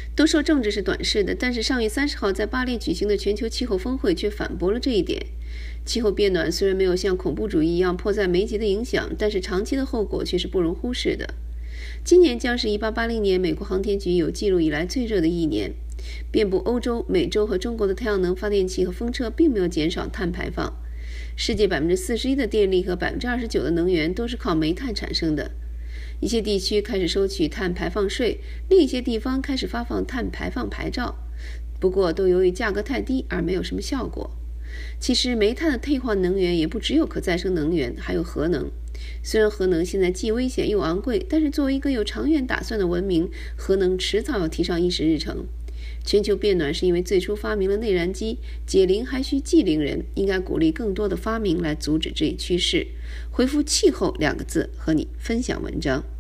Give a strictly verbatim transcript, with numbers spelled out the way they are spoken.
都说政治是短视的，但是上月三十号在巴黎举行的全球气候峰会却反驳了这一点。气候变暖虽然没有像恐怖主义一样迫在眉睫的影响，但是长期的后果却是不容忽视的。今年将是一八八零年美国航天局有记录以来最热的一年，遍布欧洲、美洲和中国的太阳能发电器和风车并没有减少碳排放。世界百分之四十一的电力和百分之二十九的能源都是靠煤炭产生的。一些地区开始收取碳排放税，另一些地方开始发放碳排放牌照，不过都由于价格太低而没有什么效果。其实煤炭的替换能源也不只有可再生能源，还有核能。虽然核能现在既危险又昂贵，但是作为一个有长远打算的文明，核能迟早要提上议事日程。全球变暖是因为最初发明了内燃机，解铃还需系铃人，应该鼓励更多的发明来阻止这一趋势。回复气候两个字和你分享文章。